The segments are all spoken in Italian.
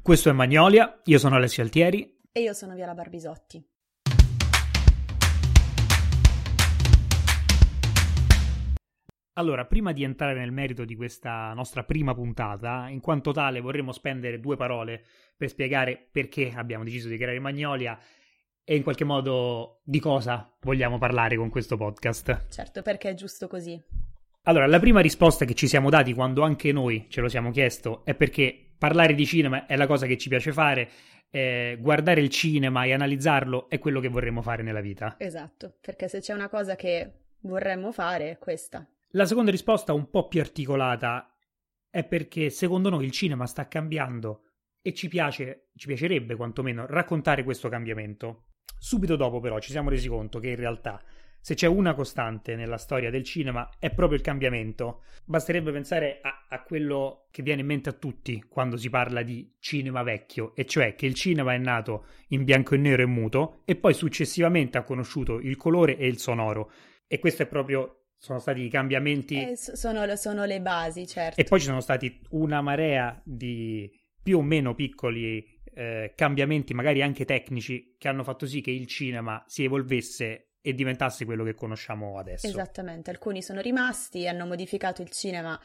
Questo è Magnolia, io sono Alessio Altieri. E io sono Viola Barbisotti. Allora, prima di entrare nel merito di questa nostra prima puntata, in quanto tale vorremmo spendere 2 parole per spiegare perché abbiamo deciso di creare Magnolia e in qualche modo di cosa vogliamo parlare con questo podcast. Certo, perché è giusto così. Allora, la prima risposta che ci siamo dati quando anche noi ce lo siamo chiesto è perché parlare di cinema è la cosa che ci piace fare, guardare il cinema e analizzarlo è quello che vorremmo fare nella vita. Esatto, perché se c'è una cosa che vorremmo fare è questa. La seconda risposta, un po' più articolata, è perché secondo noi il cinema sta cambiando e ci piacerebbe quantomeno raccontare questo cambiamento. Subito dopo però ci siamo resi conto che in realtà se c'è una costante nella storia del cinema è proprio il cambiamento. Basterebbe pensare a quello che viene in mente a tutti quando si parla di cinema vecchio, e cioè che il cinema è nato in bianco e nero e muto e poi successivamente ha conosciuto il colore e il sonoro, e questo è proprio... Sono stati i cambiamenti. Sono le basi, certo. E poi ci sono stati una marea di più o meno piccoli cambiamenti, magari anche tecnici, che hanno fatto sì che il cinema si evolvesse e diventasse quello che conosciamo adesso. Esattamente, alcuni sono rimasti, hanno modificato il cinema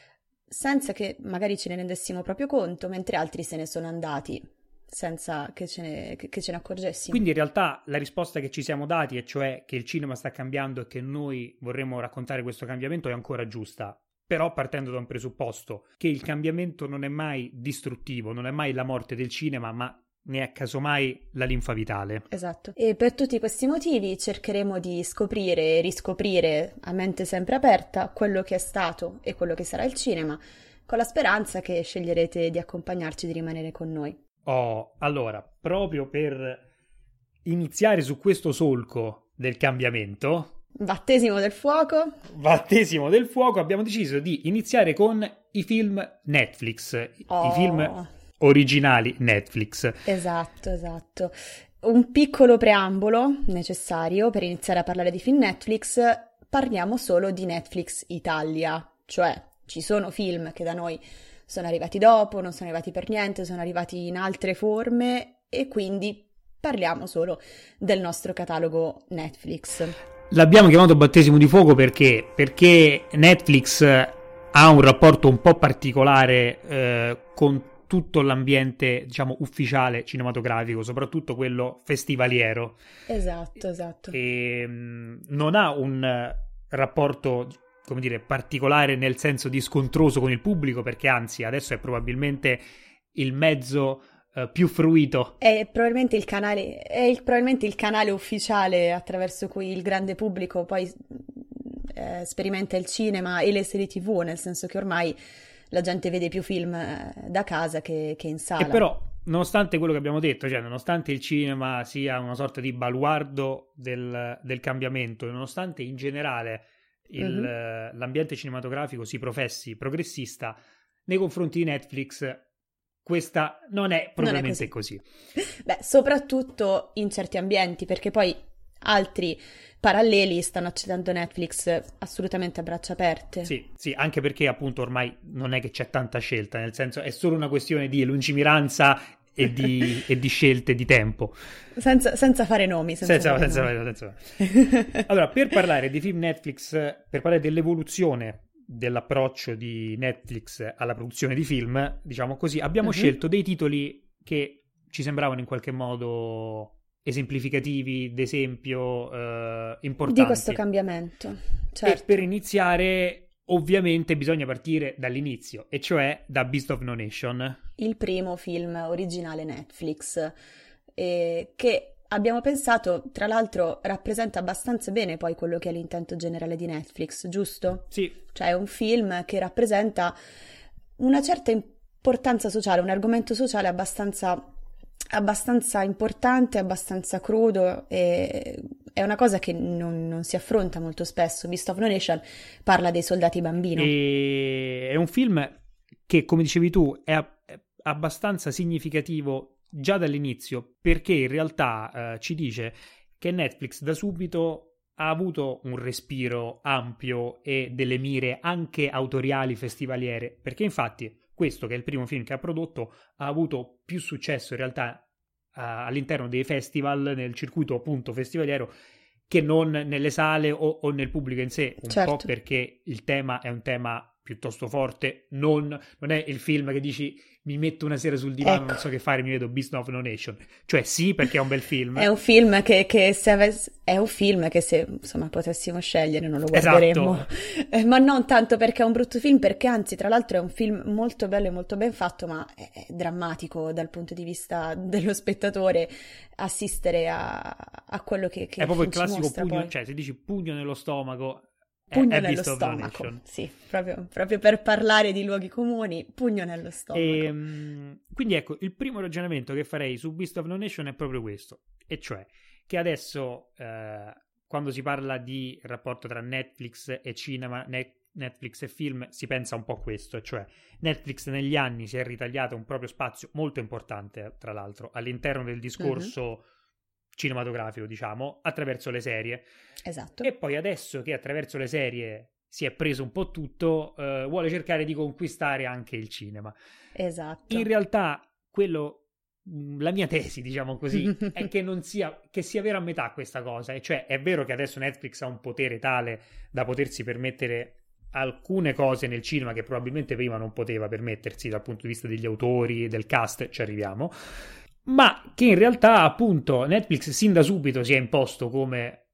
senza che magari ce ne rendessimo proprio conto, mentre altri se ne sono andati senza che ce ne accorgessimo. Quindi in realtà la risposta che ci siamo dati, e cioè che il cinema sta cambiando e che noi vorremmo raccontare questo cambiamento, è ancora giusta, però partendo da un presupposto che il cambiamento non è mai distruttivo, non è mai la morte del cinema, ma ne è casomai la linfa vitale. Esatto. E per tutti questi motivi cercheremo di scoprire e riscoprire a mente sempre aperta quello che è stato e quello che sarà il cinema, con la speranza che sceglierete di accompagnarci e di rimanere con noi. Allora, proprio per iniziare su questo solco del cambiamento, battesimo del fuoco, abbiamo deciso di iniziare con i film Netflix, i film originali Netflix. Esatto. Un piccolo preambolo necessario per iniziare a parlare di film Netflix: parliamo solo di Netflix Italia, cioè ci sono film che da noi sono arrivati dopo, non sono arrivati per niente, sono arrivati in altre forme e quindi parliamo solo del nostro catalogo Netflix. L'abbiamo chiamato battesimo di fuoco perché Netflix ha un rapporto un po' particolare con tutto l'ambiente, diciamo, ufficiale cinematografico, soprattutto quello festivaliero. Esatto. E non ha un rapporto, come dire, particolare nel senso di scontroso con il pubblico, perché anzi adesso è probabilmente il mezzo più fruito. È probabilmente il canale ufficiale attraverso cui il grande pubblico poi sperimenta il cinema e le serie TV, nel senso che ormai la gente vede più film da casa che in sala. E però, nonostante quello che abbiamo detto, cioè nonostante il cinema sia una sorta di baluardo del cambiamento, nonostante in generale l'ambiente cinematografico si professi progressista, nei confronti di Netflix questa non è propriamente così. Beh, soprattutto in certi ambienti, perché poi altri paralleli stanno accedendo a Netflix assolutamente a braccia aperte. Sì, anche perché appunto ormai non è che c'è tanta scelta, nel senso è solo una questione di lungimiranza e di scelte di tempo. Senza fare nomi. Senza fare. Allora, per parlare di film Netflix, per parlare dell'evoluzione dell'approccio di Netflix alla produzione di film, diciamo così, abbiamo scelto dei titoli che ci sembravano in qualche modo esemplificativi, d'esempio, importanti. Di questo cambiamento, certo. E per iniziare, ovviamente, bisogna partire dall'inizio, e cioè da Beast of No Nation. Il primo film originale Netflix, che abbiamo pensato, tra l'altro, rappresenta abbastanza bene poi quello che è l'intento generale di Netflix, giusto? Sì. Cioè è un film che rappresenta una certa importanza sociale, un argomento sociale abbastanza importante, abbastanza crudo, e è una cosa che non si affronta molto spesso. Beast of No Nation parla dei soldati bambino. E è un film che, come dicevi tu, è abbastanza significativo già dall'inizio, perché in realtà ci dice che Netflix da subito ha avuto un respiro ampio e delle mire anche autoriali festivaliere, perché infatti questo, che è il primo film che ha prodotto, ha avuto più successo in realtà all'interno dei festival, nel circuito appunto festivaliero, che non nelle sale o nel pubblico in sé, un Certo. po' perché il tema è un tema piuttosto forte, non è il film che dici mi metto una sera sul divano, Ecco. non so che fare, mi vedo Beast of No Nation, cioè sì, perché è un bel film. È un film è un film che se insomma potessimo scegliere non lo guarderemmo. Esatto. Ma non tanto perché è un brutto film, perché anzi tra l'altro è un film molto bello e molto ben fatto, ma è drammatico dal punto di vista dello spettatore assistere a quello che È proprio il ci classico mostra pugno, poi. cioè se dici pugno nello stomaco Pugno è nello Beast of No stomaco, Nation. sì, proprio per parlare di luoghi comuni, pugno nello stomaco. Quindi ecco, il primo ragionamento che farei su Beast of No Nation è proprio questo, e cioè che adesso quando si parla di rapporto tra Netflix e cinema, Netflix e film, si pensa un po' a questo, cioè Netflix negli anni si è ritagliato un proprio spazio molto importante, tra l'altro, all'interno del discorso cinematografico, diciamo, attraverso le serie. Esatto. E poi adesso che attraverso le serie si è preso un po' tutto, vuole cercare di conquistare anche il cinema. Esatto. In realtà la mia tesi, diciamo così, è che non sia, che sia vera a metà questa cosa, e cioè è vero che adesso Netflix ha un potere tale da potersi permettere alcune cose nel cinema che probabilmente prima non poteva permettersi dal punto di vista degli autori, del cast, ci arriviamo, ma che in realtà appunto Netflix sin da subito si è imposto come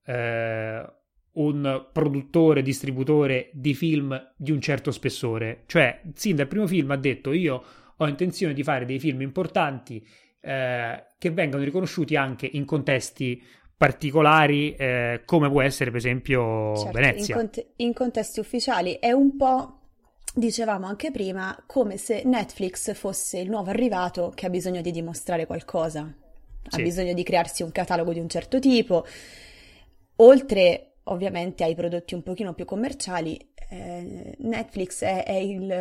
un produttore, distributore di film di un certo spessore, cioè sin dal primo film ha detto io ho intenzione di fare dei film importanti che vengano riconosciuti anche in contesti particolari come può essere per esempio Certo, Venezia. in contesti ufficiali è un po', dicevamo anche prima, come se Netflix fosse il nuovo arrivato che ha bisogno di dimostrare qualcosa, ha Sì. bisogno di crearsi un catalogo di un certo tipo, oltre ovviamente ai prodotti un pochino più commerciali. Netflix è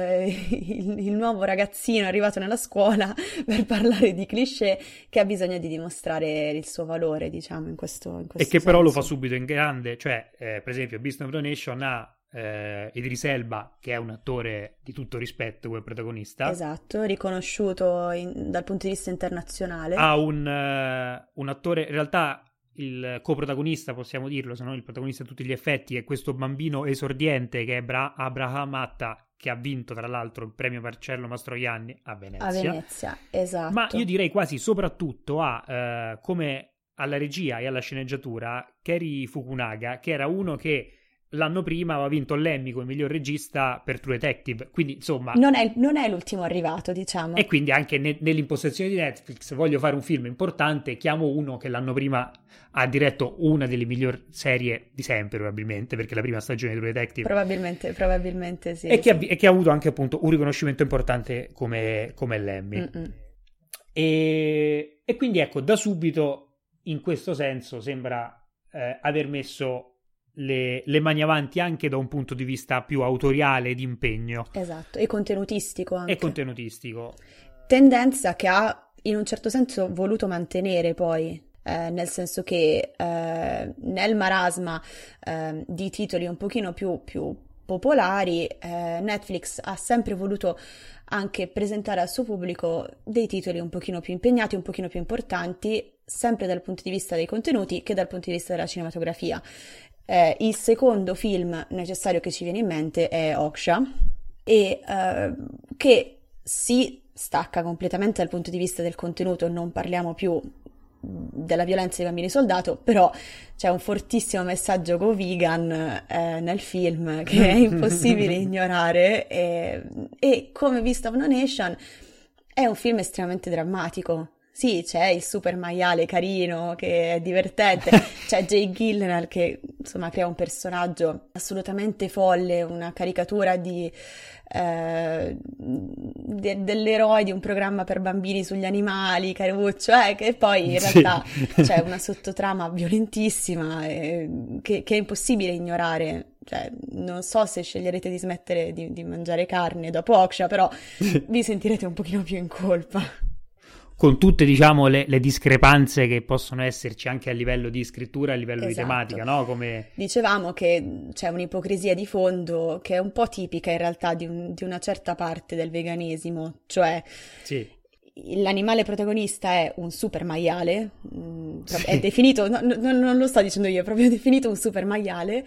il nuovo ragazzino arrivato nella scuola per parlare di cliché che ha bisogno di dimostrare il suo valore, diciamo, in questo E che però lo fa senso. subito in grande, cioè per esempio Beast of No Nation ha Idris Elba, che è un attore di tutto rispetto come protagonista, Esatto, riconosciuto dal punto di vista internazionale. ha un attore, in realtà il coprotagonista, possiamo dirlo, se non il protagonista a tutti gli effetti, è questo bambino esordiente che è Abraham Atta, che ha vinto tra l'altro il premio Marcello Mastroianni a A Venezia. Venezia, esatto. Ma io direi quasi soprattutto come alla regia e alla sceneggiatura Cary Fukunaga, che era uno che l'anno prima aveva vinto l'Emmy come miglior regista per True Detective, quindi insomma, Non è l'ultimo arrivato, diciamo. e quindi anche nell'impostazione di Netflix voglio fare un film importante, chiamo uno che l'anno prima ha diretto una delle migliori serie di sempre probabilmente, perché la prima stagione di True Detective, Probabilmente sì. e che ha avuto anche appunto un riconoscimento importante come l'Emmy. Mm-mm. E quindi ecco, da subito in questo senso sembra aver messo le mani avanti anche da un punto di vista più autoriale di impegno Esatto, e contenutistico anche. e contenutistico. Tendenza che ha in un certo senso voluto mantenere poi, nel senso che nel marasma di titoli un pochino più popolari, Netflix ha sempre voluto anche presentare al suo pubblico dei titoli un pochino più impegnati, un pochino più importanti, sempre dal punto di vista dei contenuti che dal punto di vista della cinematografia. Il secondo film necessario che ci viene in mente è Oksha, e che si stacca completamente dal punto di vista del contenuto, non parliamo più della violenza dei bambini soldato, però c'è un fortissimo messaggio go-vegan nel film che è impossibile ignorare, e come Beast of No Nation è un film estremamente drammatico. Sì, c'è il super maiale carino che è divertente, c'è Jake Gyllenhaal che insomma crea un personaggio assolutamente folle, una caricatura dell'eroe di un programma per bambini sugli animali, caruccio, che poi in realtà c'è una sottotrama violentissima che è impossibile ignorare. Cioè, non so se sceglierete di smettere di mangiare carne dopo Oksha, però vi sentirete un pochino più in colpa. con tutte, diciamo, le discrepanze che possono esserci anche a livello di scrittura, a livello di tematica, no? Come dicevamo che c'è un'ipocrisia di fondo che è un po' tipica in realtà di una certa parte del veganesimo, cioè sì. L'animale protagonista è un super maiale, è definito, non lo sto dicendo io, è proprio definito un super maiale,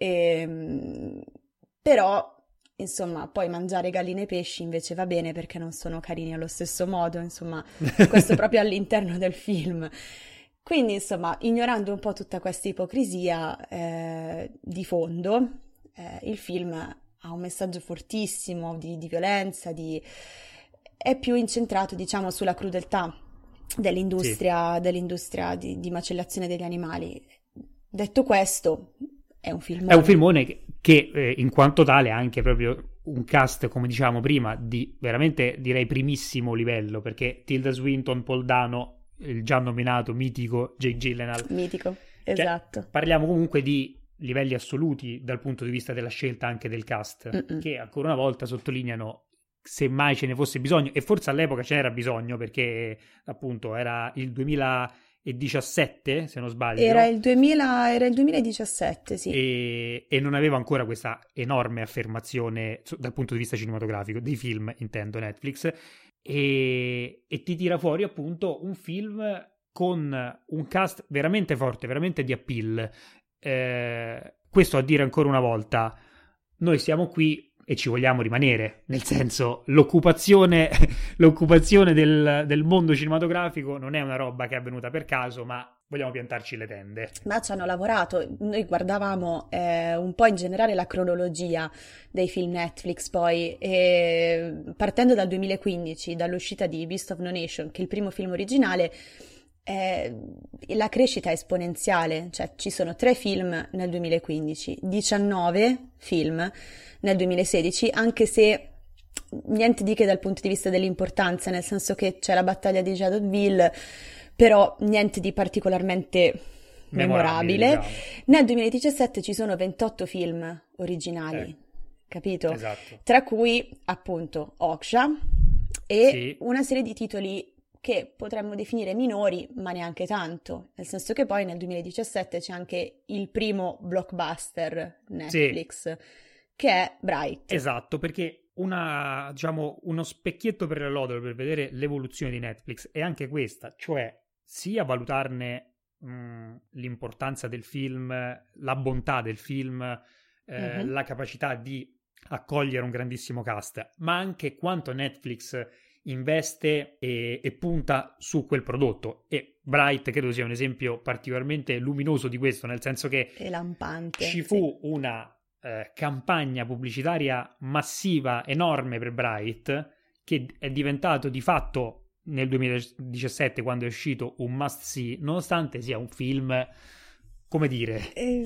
però insomma poi mangiare galline e pesci invece va bene perché non sono carini allo stesso modo, insomma questo proprio all'interno del film. Quindi insomma, ignorando un po' tutta questa ipocrisia di fondo, il film ha un messaggio fortissimo di violenza, è più incentrato, diciamo, sulla crudeltà dell'industria di macellazione degli animali. Detto questo, è un filmone. È un filmone che in quanto tale ha anche proprio un cast, come dicevamo prima, di veramente, direi, primissimo livello, perché Tilda Swinton, Paul Dano, il già nominato mitico Jake Gyllenhaal. Mitico, esatto. Cioè, parliamo comunque di livelli assoluti dal punto di vista della scelta anche del cast, che ancora una volta sottolineano, se mai ce ne fosse bisogno, e forse all'epoca ce n'era bisogno perché appunto era il 2017, se non sbaglio. Era il 2017, sì. E non aveva ancora questa enorme affermazione dal punto di vista cinematografico, dei film, intendo, Netflix, e ti tira fuori appunto un film con un cast veramente forte, veramente di appeal. Questo a dire ancora una volta, noi siamo qui e ci vogliamo rimanere, nel senso, l'occupazione del mondo cinematografico non è una roba che è avvenuta per caso, ma vogliamo piantarci le tende. Ma ci hanno lavorato. Noi guardavamo un po' in generale la cronologia dei film Netflix poi, e partendo dal 2015, dall'uscita di Beast of No Nation, che è il primo film originale, la crescita è esponenziale, cioè ci sono 3 film nel 2015, 19 film nel 2016, anche se niente di che dal punto di vista dell'importanza, nel senso che c'è la battaglia di Jadotville, però niente di particolarmente memorabile. Diciamo. Nel 2017 ci sono 28 film originali, capito? Esatto. Tra cui appunto Okja e una serie di titoli che potremmo definire minori, ma neanche tanto, nel senso che poi nel 2017 c'è anche il primo blockbuster Netflix, che è Bright. Esatto, perché uno specchietto per le lodole per vedere l'evoluzione di Netflix è anche questa, cioè sia valutarne l'importanza del film, la bontà del film, la capacità di accogliere un grandissimo cast, ma anche quanto Netflix investe e punta su quel prodotto, e Bright credo sia un esempio particolarmente luminoso di questo, nel senso che è lampante, ci fu una campagna pubblicitaria massiva, enorme per Bright, che è diventato di fatto nel 2017, quando è uscito, un must see, nonostante sia un film, come dire,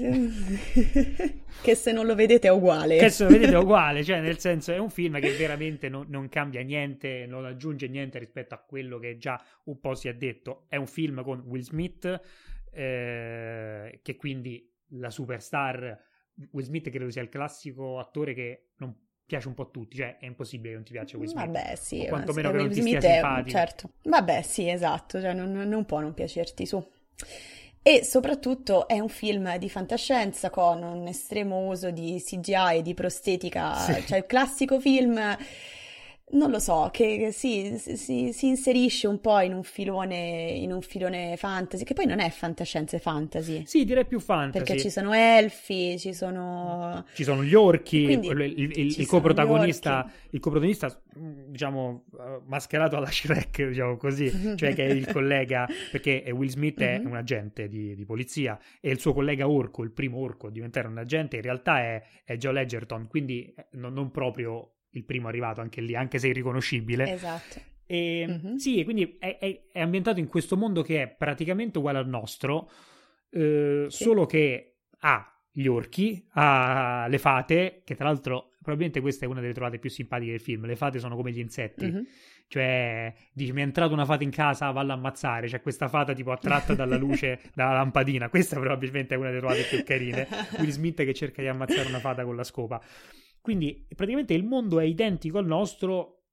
che se non lo vedete è uguale. Che se lo vedete è uguale, cioè nel senso è un film che veramente non cambia niente, non aggiunge niente rispetto a quello che già un po' si è detto. È un film con Will Smith, che quindi la superstar. Will Smith credo sia il classico attore che non piace un po' a tutti, cioè è impossibile che non ti piaccia Will Smith. Vabbè, sì, o quantomeno che Will non ti Smith stia simpatico. Certo. Vabbè, sì, esatto, cioè non può non piacerti, su. E soprattutto è un film di fantascienza con un estremo uso di CGI e di prostetica, cioè il classico film, non lo so, che si inserisce un po' in un filone fantasy, che poi non è fantascienza, è fantasy. Sì, direi più fantasy. Perché ci sono elfi, ci sono gli orchi, il coprotagonista, diciamo, mascherato alla Shrek, diciamo così, cioè che è il collega, perché Will Smith è un agente di polizia, e il suo collega orco, il primo orco a diventare un agente, in realtà è Joel Edgerton, quindi non proprio il primo arrivato, anche lì, anche se irriconoscibile. Esatto. E sì, quindi è ambientato in questo mondo che è praticamente uguale al nostro, solo che ha gli orchi, ha le fate, che tra l'altro probabilmente questa è una delle trovate più simpatiche del film. Le fate sono come gli insetti, cioè dici mi è entrata una fata in casa, valla a ammazzare, c'è questa fata tipo attratta dalla luce dalla lampadina, questa probabilmente è una delle trovate più carine. Will Smith che cerca di ammazzare una fata con la scopa. Quindi praticamente il mondo è identico al nostro,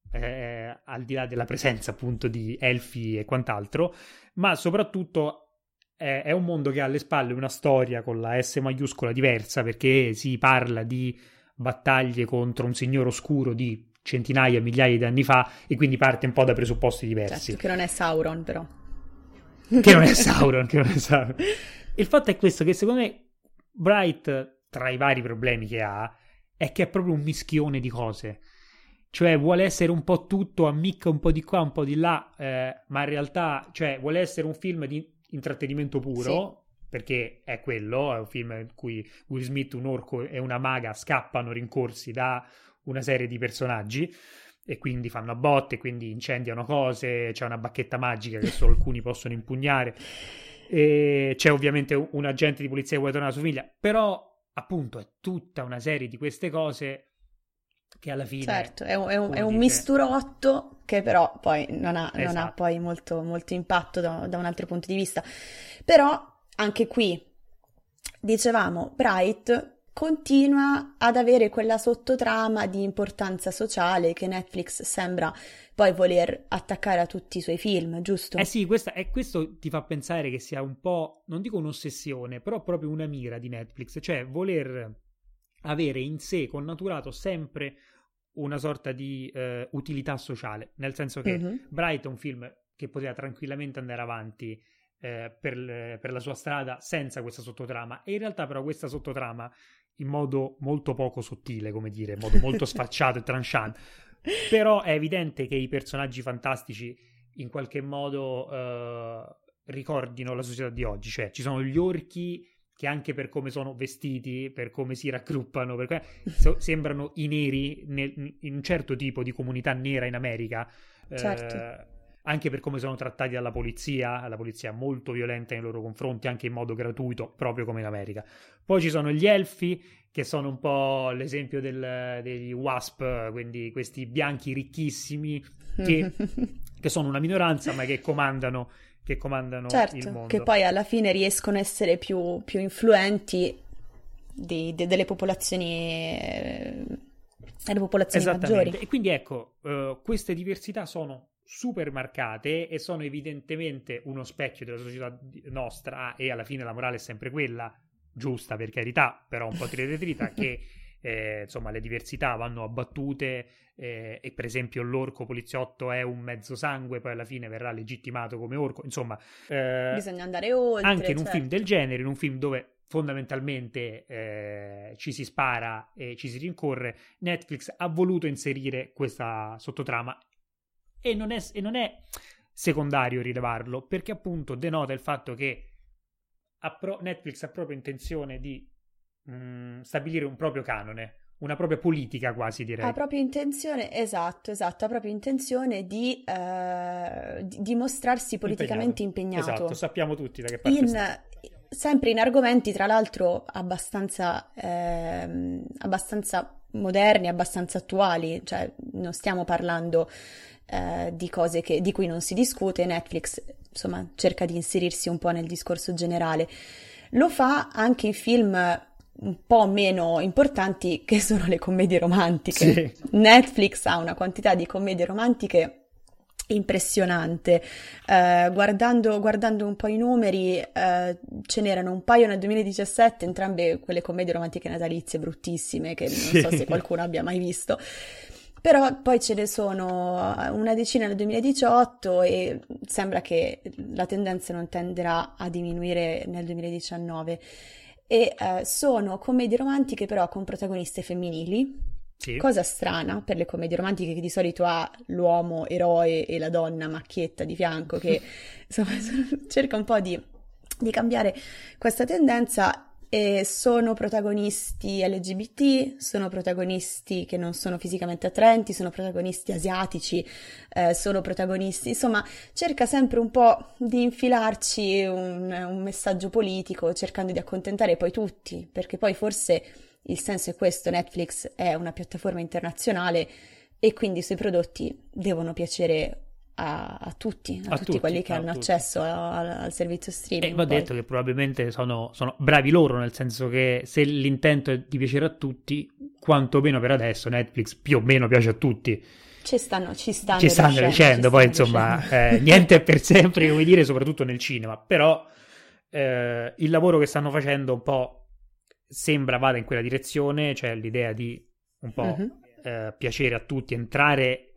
al di là della presenza appunto di elfi e quant'altro, ma soprattutto è un mondo che ha alle spalle una storia con la S maiuscola diversa, perché si parla di battaglie contro un signore oscuro di centinaia, migliaia di anni fa, e quindi parte un po' da presupposti diversi. Certo, che non è Sauron, però. Che non è Sauron, che non è Sauron. Il fatto è questo, che secondo me Bright, tra i vari problemi che ha, è che è proprio un mischione di cose. Cioè vuole essere un po' tutto, ammicca un po' di qua, un po' di là, ma in realtà, cioè, vuole essere un film di intrattenimento puro, sì, perché è quello, è un film in cui Will Smith, un orco e una maga scappano rincorsi da una serie di personaggi e quindi fanno a botte, quindi incendiano cose, c'è una bacchetta magica che solo alcuni possono impugnare, e c'è ovviamente un agente di polizia che vuole tornare alla sua famiglia, però appunto è tutta una serie di queste cose che alla fine... Certo, è un misturotto che però poi non ha Esatto. poi molto, molto impatto da un altro punto di vista. Però anche qui, dicevamo, Bright continua ad avere quella sottotrama di importanza sociale che Netflix sembra poi voler attaccare a tutti i suoi film, giusto? Sì, questo ti fa pensare che sia un po', non dico un'ossessione, però proprio una mira di Netflix, cioè voler avere in sé connaturato sempre una sorta di utilità sociale, nel senso che Bright è un film che poteva tranquillamente andare avanti per la sua strada senza questa sottotrama, e in realtà però questa sottotrama, in modo molto poco sottile, come dire, in modo molto sfacciato e tranchant, però è evidente che i personaggi fantastici in qualche modo ricordino la società di oggi, cioè ci sono gli orchi che anche per come sono vestiti, per come si raggruppano, sembrano i neri in un certo tipo di comunità nera in America, certo, anche per come sono trattati dalla polizia, la polizia molto violenta nei loro confronti, anche in modo gratuito, proprio come in America. Poi ci sono gli elfi, che sono un po' l'esempio degli WASP, quindi questi bianchi ricchissimi, che sono una minoranza, ma che comandano certo, il mondo. Che poi alla fine riescono a essere più influenti delle popolazioni maggiori. E quindi ecco, queste diversità sono super marcate e sono evidentemente uno specchio della società nostra, e alla fine la morale è sempre quella, giusta per carità, però un po' trita, che insomma le diversità vanno abbattute, e per esempio l'orco poliziotto è un mezzo sangue, poi alla fine verrà legittimato come orco, insomma bisogna andare oltre, anche in un certo, film del genere, in un film dove fondamentalmente ci si spara e ci si rincorre, Netflix ha voluto inserire questa sottotrama, e non è secondario rilevarlo, perché appunto denota il fatto che Netflix ha proprio intenzione di stabilire un proprio canone, una propria politica, quasi, direi. Ha proprio intenzione, esatto, ha proprio intenzione di mostrarsi politicamente impegnato. Esatto, sappiamo tutti da che parte sta. Sempre in argomenti, tra l'altro, abbastanza moderni, abbastanza attuali, cioè non stiamo parlando di cose di cui non si discute. Netflix, insomma, cerca di inserirsi un po' nel discorso generale. Lo fa anche in film un po' meno importanti, che sono le commedie romantiche. Sì. Netflix ha una quantità di commedie romantiche impressionante. Guardando un po' i numeri, ce n'erano un paio nel 2017, entrambe quelle commedie romantiche natalizie bruttissime che non so se qualcuno abbia mai visto. Però poi ce ne sono una decina nel 2018 e sembra che la tendenza non tenderà a diminuire nel 2019. E sono commedie romantiche però con protagoniste femminili, sì. Cosa strana per le commedie romantiche, che di solito ha l'uomo eroe e la donna macchietta di fianco, che insomma cerca un po' di cambiare questa tendenza. E sono protagonisti LGBT, sono protagonisti che non sono fisicamente attraenti, sono protagonisti asiatici, sono protagonisti, insomma, cerca sempre un po' di infilarci un messaggio politico, cercando di accontentare poi tutti, perché poi forse il senso è questo: Netflix è una piattaforma internazionale e quindi i suoi prodotti devono piacere a tutti quelli che hanno accesso al servizio streaming. E va detto che probabilmente sono bravi loro, nel senso che se l'intento è di piacere a tutti, quantomeno per adesso Netflix più o meno piace a tutti. ci ci stanno stanno riuscendo, poi riuscendo. insomma niente è per sempre, come dire, soprattutto nel cinema, però il lavoro che stanno facendo un po' sembra vada in quella direzione, cioè l'idea di un po' Mhm. piacere a tutti, entrare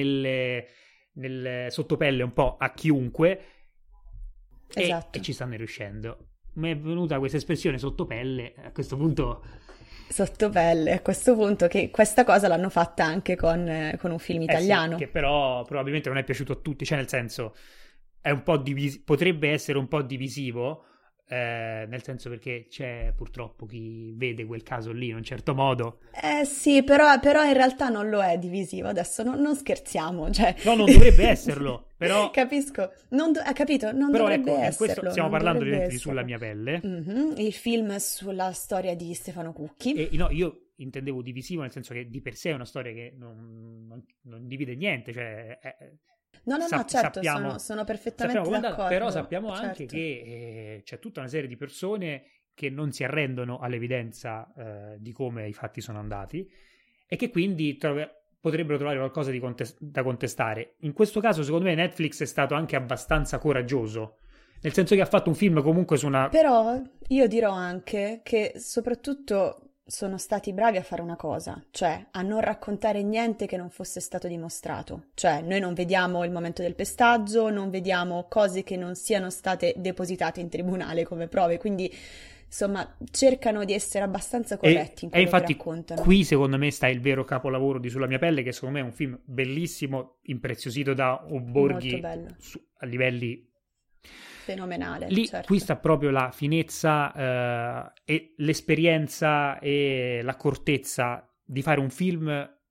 nel sottopelle un po' a chiunque e Esatto. ci stanno riuscendo. Mi è venuta questa espressione sottopelle, a questo punto Sottopelle, a questo punto che questa cosa l'hanno fatta anche con un film sì, che italiano. però probabilmente non è piaciuto a tutti, cioè nel senso è un po' potrebbe essere un po' divisivo, nel senso perché c'è purtroppo chi vede quel caso lì in un certo modo. Eh sì, però in realtà non lo è divisivo, adesso non scherziamo, cioè, No, non dovrebbe esserlo, però, capisco, ha capito, non però dovrebbe ecco, in questo esserlo, stiamo non parlando dovrebbe ovviamente di Sulla esserlo. mia pelle. Mhm. Il film sulla storia di Stefano Cucchi. E no, io intendevo divisivo nel senso che di per sé è una storia che non divide niente, cioè No, certo, sappiamo, sono perfettamente sappiamo come è andata, però d'accordo, sappiamo anche certo. che c'è tutta una serie di persone che non si arrendono all'evidenza di come i fatti sono andati e che quindi potrebbero trovare qualcosa da contestare. In questo caso, secondo me, Netflix è stato anche abbastanza coraggioso, nel senso che ha fatto un film comunque su una... Però io dirò anche che soprattutto sono stati bravi a fare una cosa, cioè a non raccontare niente che non fosse stato dimostrato. Cioè noi non vediamo il momento del pestaggio, non vediamo cose che non siano state depositate in tribunale come prove, quindi insomma cercano di essere abbastanza corretti in E quello che infatti raccontano. qui secondo me sta il vero capolavoro di Sulla mia pelle, che secondo me è un film bellissimo, impreziosito da un Molto Borghi bello, a livelli... fenomenale, Lì, qui certo. sta proprio la finezza e l'esperienza e l'accortezza di fare un film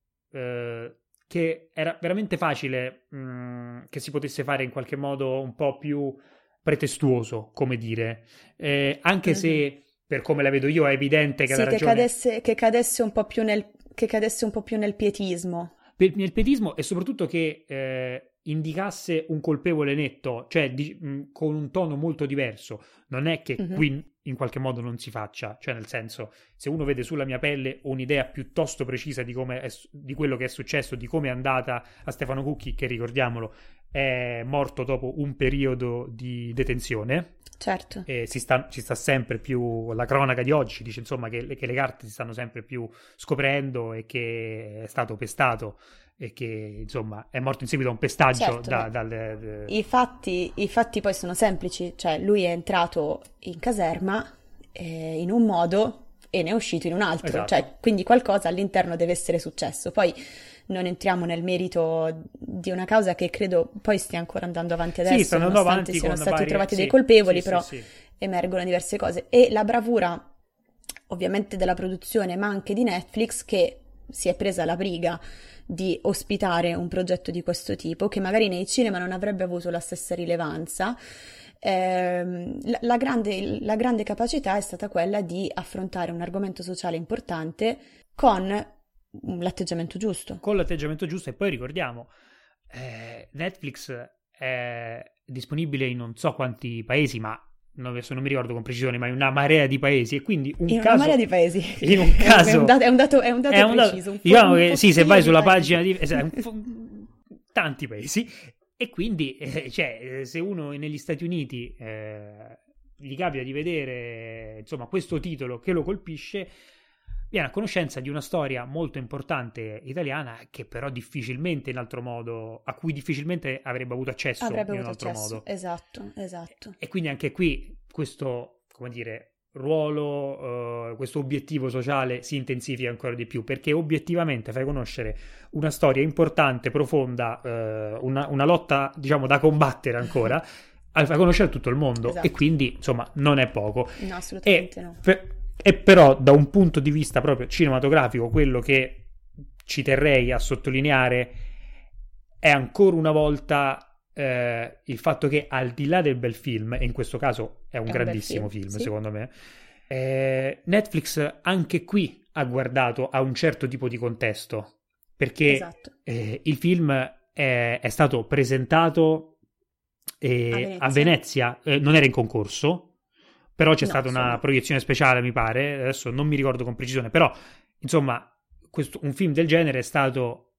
che era veramente facile che si potesse fare in qualche modo un po' più pretestuoso, come dire. Anche Mhm. se, per come la vedo io, è evidente che la Sì, ragione che cadesse un po' più che cadesse un po' più nel pietismo. nel pietismo e soprattutto che indicasse un colpevole netto, cioè con un tono molto diverso. Non è che Mhm. qui in qualche modo non si faccia, cioè nel senso, se uno vede Sulla mia pelle un'idea piuttosto precisa di quello che è successo, di come è andata a Stefano Cucchi, che ricordiamolo è morto dopo un periodo di detenzione. Certo. E ci sta sempre più la cronaca di oggi ci dice insomma che le carte si stanno sempre più scoprendo e che è stato pestato e che insomma è morto in seguito a un pestaggio Certo, beh, dal... i fatti poi sono semplici, cioè lui è entrato in caserma in un modo e ne è uscito in un altro, Esatto. cioè quindi qualcosa all'interno deve essere successo. Poi non entriamo nel merito di una causa che credo poi stia ancora andando avanti Sì, adesso, stanno andando nonostante avanti siano con stati varie... trovati dei Sì, sì, colpevoli, sì, però sì. emergono diverse cose. E la bravura ovviamente della produzione, ma anche di Netflix, che si è presa la briga di ospitare un progetto di questo tipo, che magari nei cinema non avrebbe avuto la stessa rilevanza. La grande capacità è stata quella di affrontare un argomento sociale importante con l'atteggiamento giusto. Con l'atteggiamento giusto e poi ricordiamo Netflix è disponibile in non so quanti paesi, ma adesso non mi ricordo con precisione, ma in una marea di paesi e quindi In una marea di paesi. in un caso È un dato preciso. diciamo Un che sì, se fottio vai di sulla paesi. pagina di tanti paesi e quindi se uno negli Stati Uniti gli capita di vedere insomma questo titolo che lo colpisce, viene a conoscenza di una storia molto importante italiana che però difficilmente in altro modo, a cui difficilmente avrebbe avuto accesso Avrebbe in un avuto altro accesso. modo. Esatto, esatto. E quindi anche qui questo, come dire, ruolo, questo obiettivo sociale si intensifica ancora di più perché obiettivamente fai conoscere una storia importante, profonda, una lotta diciamo da combattere ancora, fai conoscere a tutto il mondo e Esatto. quindi insomma non è poco. No, E, assolutamente no. e però da un punto di vista proprio cinematografico quello che ci terrei a sottolineare è ancora una volta il fatto che al di là del bel film, e in questo caso è un È un bel grandissimo film, film sì. secondo me, Netflix anche qui ha guardato a un certo tipo di contesto perché Esatto. il film è stato presentato A a Venezia? Venezia, non era in concorso, però c'è No, stata una insomma. proiezione speciale mi pare, adesso non mi ricordo con precisione, però insomma un film del genere è stato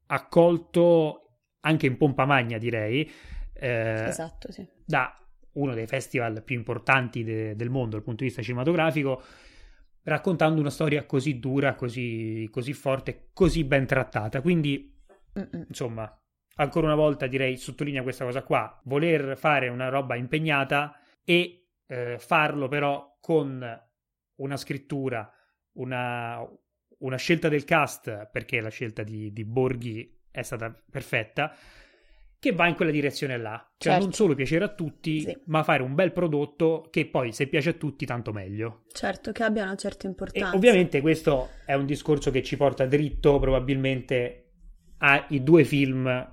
accolto anche in pompa magna, direi, Esatto, sì. da uno dei festival più importanti del mondo dal punto di vista cinematografico, raccontando una storia così dura, così forte, così ben trattata. Quindi, insomma, ancora una volta direi, sottolinea questa cosa qua, voler fare una roba impegnata e farlo però con una scrittura, una scelta del cast, perché la scelta di Borghi è stata perfetta, che va in quella direzione là. Cioè Certo. non solo piacere a tutti, Sì. ma fare un bel prodotto che poi, se piace a tutti, tanto meglio. Certo, che abbia una certa E importanza. ovviamente questo è un discorso che ci porta dritto probabilmente ai due film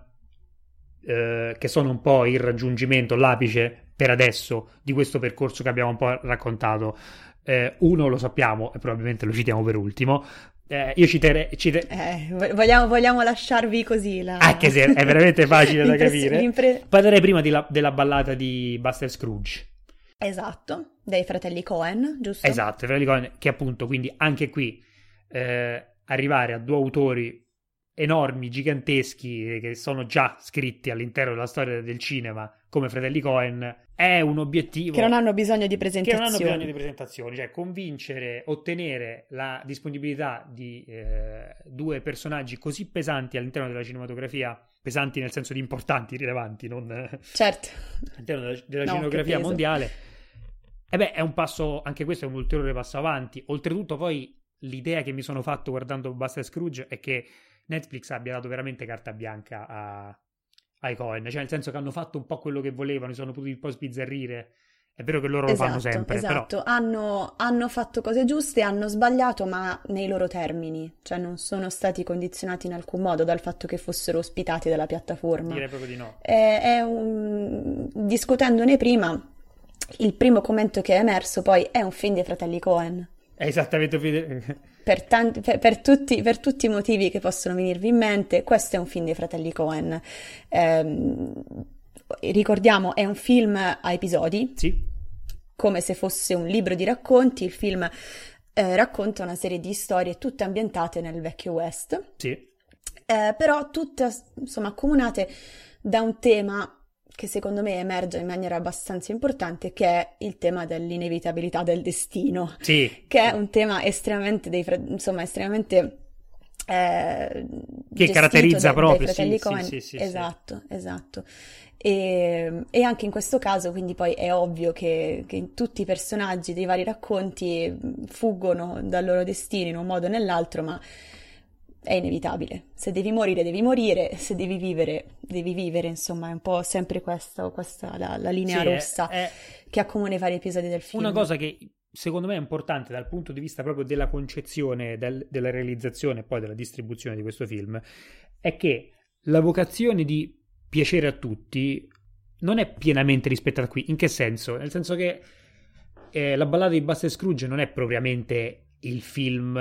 che sono un po' il raggiungimento, l'apice per adesso di questo percorso che abbiamo un po' raccontato. Uno lo sappiamo e probabilmente lo citiamo per ultimo. Io vogliamo lasciarvi così anche se è veramente facile da capire. Parlerei prima della ballata di Buster Scrooge. Esatto, dei fratelli Coen, giusto? Esatto, i fratelli Coen, che appunto, quindi anche qui arrivare a due autori enormi, giganteschi, che sono già scritti all'interno della storia del cinema come fratelli Coen, è un obiettivo che non hanno bisogno di presentazioni. Cioè convincere, ottenere la disponibilità di due personaggi così pesanti all'interno della cinematografia, pesanti nel senso di importanti, rilevanti, non certo, all'interno della cinematografia mondiale. E beh, è un passo, anche questo è un ulteriore passo avanti. Oltretutto poi l'idea che mi sono fatto guardando Buster Scrooge è che Netflix abbia dato veramente carta bianca ai Coen, cioè nel senso che hanno fatto un po' quello che volevano, si sono potuti un po' sbizzarrire. È vero che loro lo fanno sempre, esatto. Però hanno fatto cose giuste, hanno sbagliato, ma nei loro termini, cioè non sono stati condizionati in alcun modo dal fatto che fossero ospitati dalla piattaforma. direi proprio di no. Discutendone prima, il primo commento che è emerso poi è un film dei fratelli Coen. È esattamente per tutti i motivi che possono venirvi in mente, questo è un film dei fratelli Coen. Ricordiamo, è un film a episodi, sì, come se fosse un libro di racconti. Il film racconta una serie di storie tutte ambientate nel vecchio West, sì. Però tutte insomma accomunate da un tema che secondo me emerge in maniera abbastanza importante, che è il tema dell'inevitabilità del destino, Sì. che è un tema estremamente che caratterizza proprio dai fratelli Coen. Sì, esatto. E anche in questo caso, quindi poi è ovvio che tutti i personaggi dei vari racconti fuggono dal loro destino in un modo o nell'altro, ma è inevitabile. Se devi morire, se devi vivere, insomma, è un po' sempre questa la linea rossa che accomuna i vari episodi del film. Una cosa che secondo me è importante dal punto di vista proprio della concezione, della realizzazione e poi della distribuzione di questo film, è che la vocazione di piacere a tutti non è pienamente rispettata qui. In che senso? Nel senso che la ballata di Buster Scrooge non è propriamente il film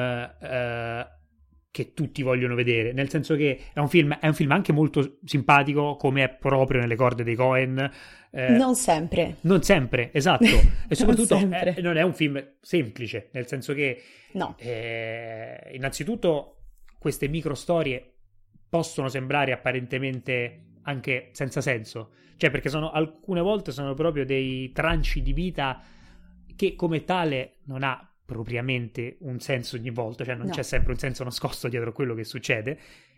che tutti vogliono vedere, nel senso che è un film anche molto simpatico, come è proprio nelle corde dei Coen. Non sempre, esatto. E soprattutto non è un film semplice, nel senso che no. Innanzitutto queste micro storie possono sembrare apparentemente anche senza senso, cioè perché alcune volte sono proprio dei tranci di vita che come tale non ha propriamente un senso ogni volta, cioè non c'è sempre un senso nascosto dietro a quello che succede,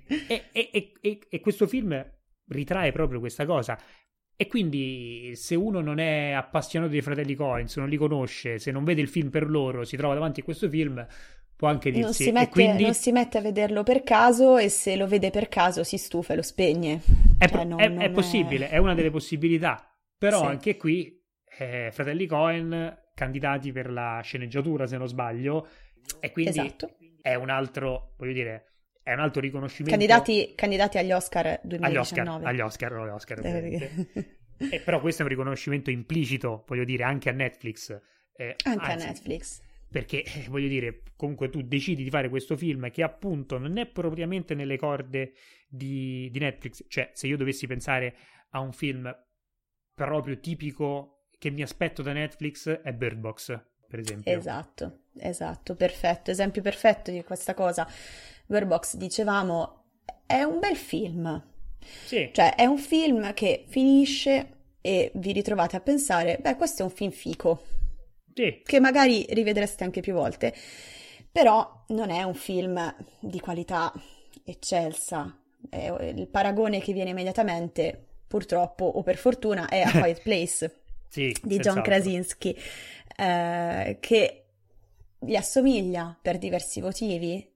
e questo film ritrae proprio questa cosa. E quindi se uno non è appassionato dei fratelli Coen, se non li conosce, se non vede il film per loro, si trova davanti a questo film, può anche dirsi non si mette a vederlo per caso, e se lo vede per caso si stufa e lo spegne. È possibile, è una delle possibilità, però anche qui fratelli Coen candidati per la sceneggiatura, se non sbaglio, e quindi è un altro, voglio dire, è un altro riconoscimento. Candidati agli Oscar 2019. Agli Oscar però questo è un riconoscimento implicito, voglio dire, anche a Netflix. A Netflix. Perché, voglio dire, comunque tu decidi di fare questo film che appunto non è propriamente nelle corde di Netflix. Cioè, se io dovessi pensare a un film proprio tipico che mi aspetto da Netflix, è Bird Box, per esempio. Esatto, perfetto, esempio perfetto di questa cosa. Bird Box, dicevamo, è un bel film. Sì. Cioè, è un film che finisce e vi ritrovate a pensare, beh, questo è un film fico, Sì. che magari rivedreste anche più volte, però non è un film di qualità eccelsa. Il paragone che viene immediatamente, purtroppo o per fortuna, è A Quiet Place Sì, di John senz'altro. Krasinski, che gli assomiglia per diversi motivi,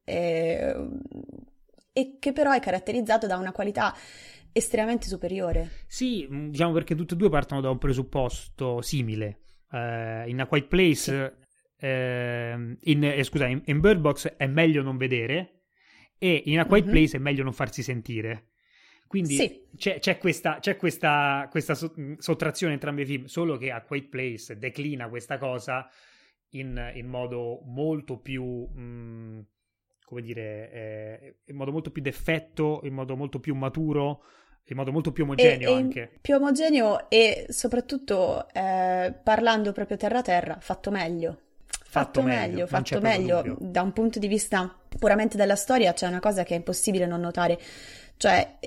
e che però è caratterizzato da una qualità estremamente superiore. Sì, diciamo perché tutte e due partono da un presupposto simile. In A Quiet Place, in Bird Box è meglio non vedere, e in A Quiet Place è meglio non farsi sentire. Quindi Sì. c'è questa sottrazione entrambi i film, solo che A Quiet Place declina questa cosa in modo molto più, come dire, in modo molto più d'effetto, in modo molto più maturo, in modo molto più omogeneo anche. Più omogeneo e soprattutto, parlando proprio terra a terra, fatto meglio. Fatto meglio. Da un punto di vista puramente della storia c'è una cosa che è impossibile non notare, cioè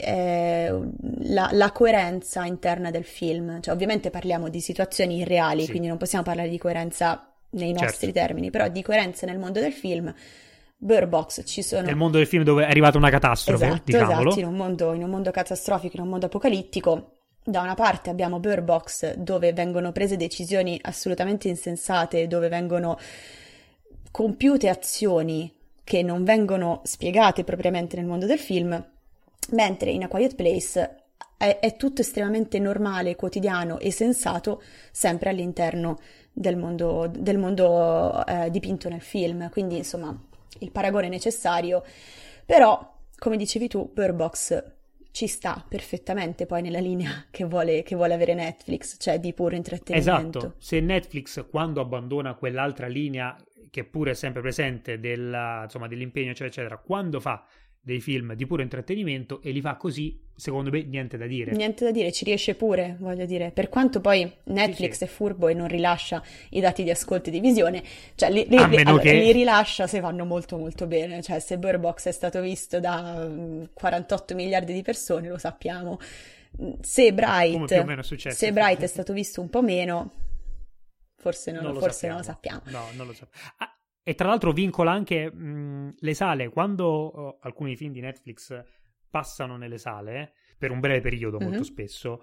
la coerenza interna del film. Cioè, ovviamente parliamo di situazioni irreali, Sì. quindi non possiamo parlare di coerenza nei nostri termini, però di coerenza nel mondo del film. Bird Box ci sono... Nel mondo del film dove è arrivata una catastrofe, diciamolo. Esatto, in un mondo catastrofico, in un mondo apocalittico. Da una parte abbiamo Bird Box, dove vengono prese decisioni assolutamente insensate, dove vengono compiute azioni che non vengono spiegate propriamente nel mondo del film, mentre in A Quiet Place è tutto estremamente normale, quotidiano e sensato, sempre all'interno del mondo dipinto nel film. Quindi, insomma, il paragone è necessario, però, come dicevi tu, Bird Box ci sta perfettamente poi nella linea che vuole avere Netflix, cioè di puro intrattenimento. Esatto, se Netflix, quando abbandona quell'altra linea che pure è sempre presente dell'impegno eccetera eccetera, quando fa dei film di puro intrattenimento e li fa così, secondo me niente da dire. Niente da dire, ci riesce pure, voglio dire, per quanto poi Netflix sì. è furbo e non rilascia i dati di ascolto e di visione, cioè li rilascia se vanno molto molto bene, cioè se Bird Box è stato visto da 48 miliardi di persone, lo sappiamo. Se Bright è stato visto un po' meno, forse non lo sappiamo. No, non lo sappiamo. E tra l'altro vincola anche le sale. Quando alcuni film di Netflix passano nelle sale, per un breve periodo molto spesso,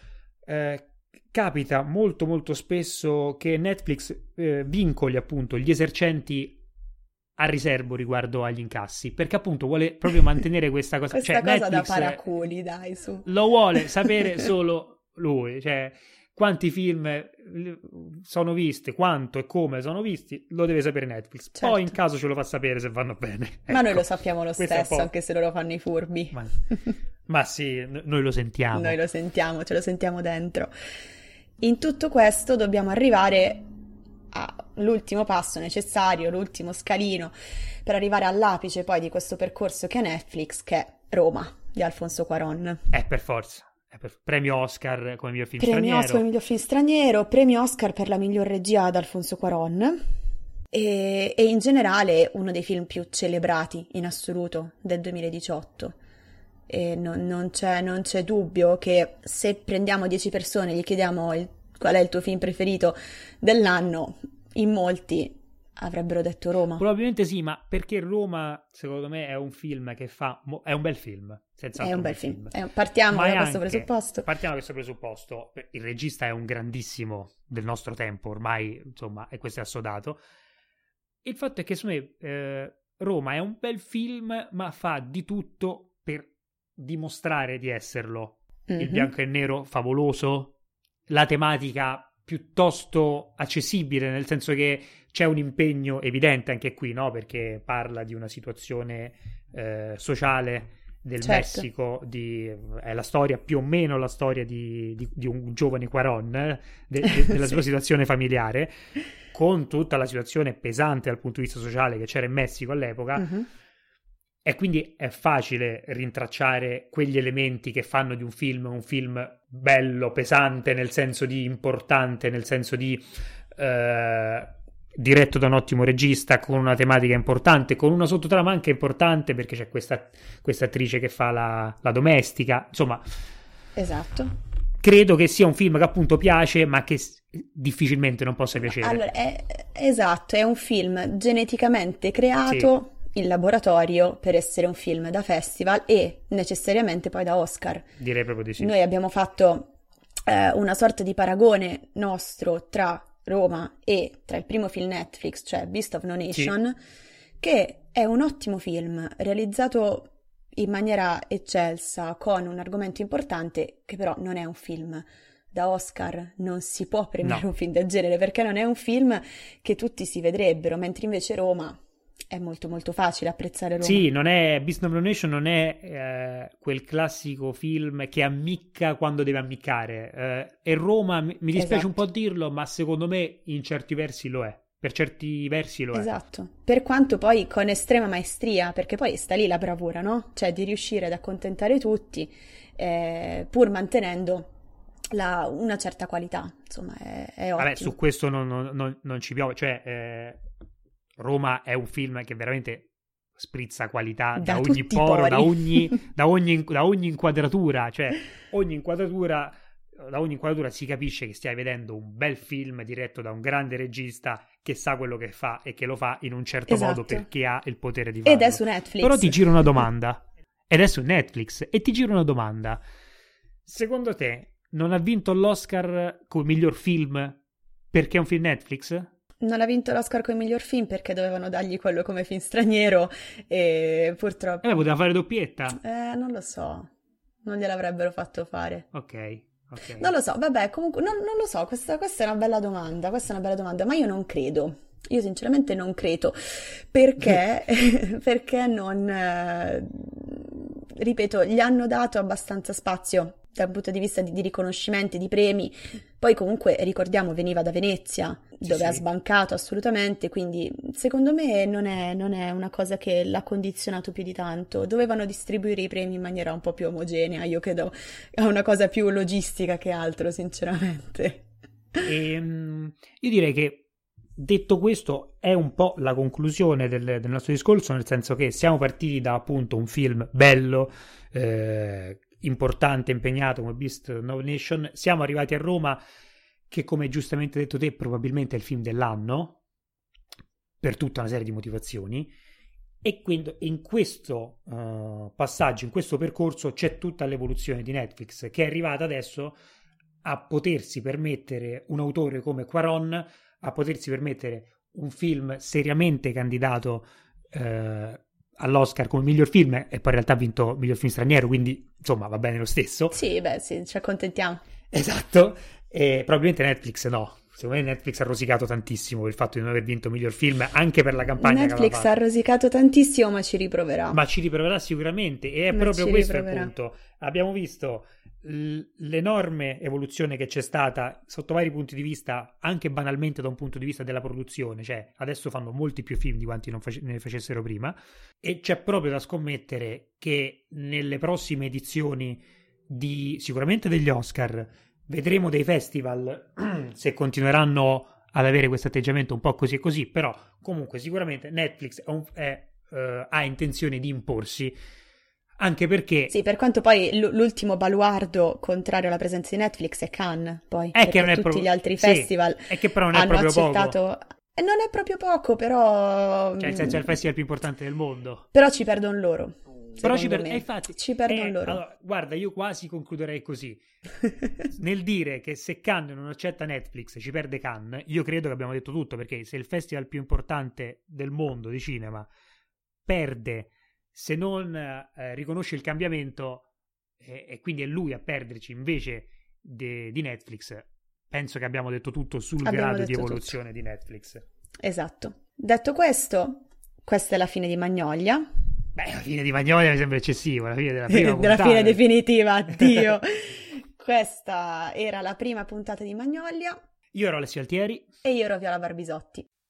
capita molto molto spesso che Netflix vincoli appunto gli esercenti a riservo riguardo agli incassi, perché appunto vuole proprio mantenere questa cosa. Questa cosa Netflix, da paraculi, dai, su. Lo vuole sapere solo lui, cioè quanti film sono visti, quanto e come sono visti, lo deve sapere Netflix. Certo. Poi in caso ce lo fa sapere se vanno bene. Ma noi lo sappiamo lo stesso, anche se loro fanno i furbi. Ma sì, noi lo sentiamo. Noi lo sentiamo, ce lo sentiamo dentro. In tutto questo dobbiamo arrivare all'ultimo passo necessario, l'ultimo scalino, per arrivare all'apice poi di questo percorso che è Netflix, che è Roma, di Alfonso Cuarón. Per forza. Premio Oscar come miglior film straniero. Premio Oscar come miglior film straniero, premio Oscar per la miglior regia ad Alfonso Cuarón e in generale uno dei film più celebrati in assoluto del 2018. E non c'è dubbio che se prendiamo 10 persone e gli chiediamo qual è il tuo film preferito dell'anno, in molti avrebbero detto Roma. Probabilmente sì, ma perché Roma, secondo me, è un film che è un bel film. È un bel film. Partiamo da questo presupposto. Partiamo da questo presupposto. Il regista è un grandissimo del nostro tempo, ormai, insomma, e questo è assodato. Il fatto è che, secondo me, Roma è un bel film, ma fa di tutto per dimostrare di esserlo. Il bianco e nero favoloso, la tematica piuttosto accessibile, nel senso che c'è un impegno evidente anche qui, no? Perché parla di una situazione sociale del Messico, è la storia, più o meno la storia di un giovane Cuarón, della sua situazione familiare, con tutta la situazione pesante dal punto di vista sociale che c'era in Messico all'epoca. E quindi è facile rintracciare quegli elementi che fanno di un film bello, pesante, nel senso di importante, nel senso di diretto da un ottimo regista, con una tematica importante, con una sottotrama anche importante, perché c'è questa attrice che fa la domestica, insomma. Esatto. Credo che sia un film che appunto piace, ma che difficilmente non possa piacere. Allora, esatto, è un film geneticamente creato in laboratorio per essere un film da festival e necessariamente poi da Oscar. Direi proprio di sì. Noi abbiamo fatto una sorta di paragone nostro tra Roma e tra il primo film Netflix, cioè Beast of No Nation, che è un ottimo film, realizzato in maniera eccelsa, con un argomento importante, che però non è un film da Oscar, non si può premiare un film del genere, perché non è un film che tutti si vedrebbero, mentre invece Roma è molto molto facile apprezzare Roma. Sì, non è Beast of No Nation, non è quel classico film che ammicca quando deve ammiccare. E Roma, mi dispiace un po' dirlo, ma secondo me in certi versi lo è. Per certi versi lo è. Esatto, per quanto poi con estrema maestria, perché poi sta lì la bravura, no? Cioè di riuscire ad accontentare tutti, pur mantenendo una certa qualità, insomma, è ottimo. Vabbè, su questo non ci piove, cioè Roma è un film che veramente sprizza qualità da ogni poro, da ogni inquadratura, cioè da ogni inquadratura si capisce che stai vedendo un bel film diretto da un grande regista che sa quello che fa e che lo fa in un certo modo perché ha il potere di farlo. Ed è su Netflix. Però ti giro una domanda. Ed è su Netflix. E ti giro una domanda. Secondo te non ha vinto l'Oscar come miglior film perché è un film Netflix? Non ha vinto l'Oscar come miglior film perché dovevano dargli quello come film straniero e purtroppo... poteva fare doppietta. Non lo so. Non gliel'avrebbero fatto fare. Ok. Non lo so, vabbè, comunque non lo so, questa è una bella domanda, ma io non credo. Io sinceramente non credo, perché non, ripeto, gli hanno dato abbastanza spazio dal punto di vista di riconoscimenti, di premi. Poi comunque, ricordiamo, veniva da Venezia, dove ha sbancato assolutamente, quindi secondo me non è una cosa che l'ha condizionato più di tanto. Dovevano distribuire i premi in maniera un po' più omogenea, io credo è una cosa più logistica che altro, sinceramente. Io direi che, detto questo, è un po' la conclusione del nostro discorso, nel senso che siamo partiti da appunto un film bello, importante, impegnato come Beast of No Nation. Siamo arrivati a Roma, che come giustamente detto te probabilmente è il film dell'anno per tutta una serie di motivazioni, e quindi in questo passaggio, in questo percorso c'è tutta l'evoluzione di Netflix, che è arrivata adesso a potersi permettere un autore come Cuarón, a potersi permettere un film seriamente candidato all'Oscar come miglior film, e poi in realtà ha vinto miglior film straniero, quindi insomma va bene lo stesso. Sì, sì, ci accontentiamo. Esatto, e probabilmente Netflix no. Secondo me Netflix ha rosicato tantissimo per il fatto di non aver vinto miglior film, anche per la campagna Netflix ha rosicato tantissimo, ma ci riproverà. Ma ci riproverà sicuramente, e è proprio questo il punto. Abbiamo visto l'enorme evoluzione che c'è stata sotto vari punti di vista, anche banalmente da un punto di vista della produzione, cioè adesso fanno molti più film di quanti ne facessero prima, e c'è proprio da scommettere che nelle prossime edizioni sicuramente degli Oscar vedremo dei festival se continueranno ad avere questo atteggiamento un po' così e così, però comunque sicuramente Netflix ha intenzione di imporsi, anche perché... Sì, per quanto poi l'ultimo baluardo contrario alla presenza di Netflix è Cannes, poi, che non è tutti gli altri festival è che però non è proprio accettato... poco. Non è proprio poco, però... Cioè, nel senso, è il festival più importante del mondo. Però ci perdono loro. Però infatti, ci perdono loro. Allora, guarda, io quasi concluderei così. Nel dire che se Cannes non accetta Netflix ci perde Cannes, io credo che abbiamo detto tutto, perché se il festival più importante del mondo di cinema perde, se non riconosce il cambiamento, e quindi è lui a perderci invece di Netflix, penso che abbiamo detto tutto sul grado di evoluzione tutto di Netflix. Esatto. Detto questo, questa è la fine di Magnolia. Beh, la fine di Magnolia mi sembra eccessivo, la fine della prima della puntata. Fine definitiva, addio. Questa era la prima puntata di Magnolia. Io ero Alessio Altieri. E io ero Viola Barbisotti.